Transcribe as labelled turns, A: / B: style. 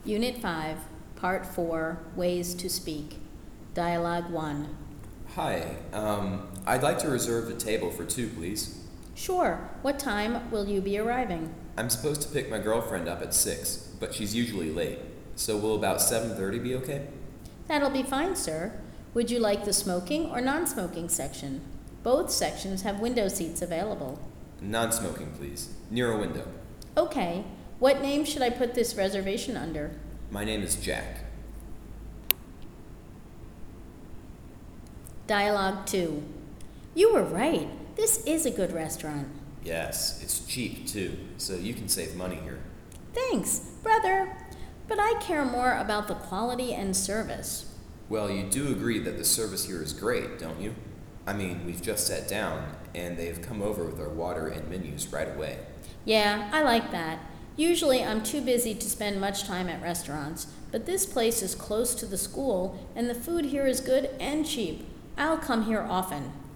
A: Unit 5, Part 4, Ways to Speak. Dialogue 1.
B: Hi, I'd like to reserve a table for two, please.
A: Sure. What time will you be arriving?
B: I'm supposed to pick my girlfriend up at 6, but she's usually late. So will about 7:30 be okay?
A: That'll be fine, sir. Would you like the smoking or non-smoking section? Both sections have window seats available.
B: Non-smoking, please. Near a window.
A: Okay. What name should I put this reservation under?
B: My name is Jack.
A: Dialogue 2. You were right. This is a good restaurant.
B: Yes, it's cheap too, so you can save money here.
A: Thanks, brother. But I care more about the quality and service.
B: Well, you do agree that the service here is great, don't you? I mean, we've just sat down, and they've come over with our water and menus right away.
A: Yeah, I like that. Usually I'm too busy to spend much time at restaurants, but this place is close to the school and the food here is good and cheap. I'll come here often.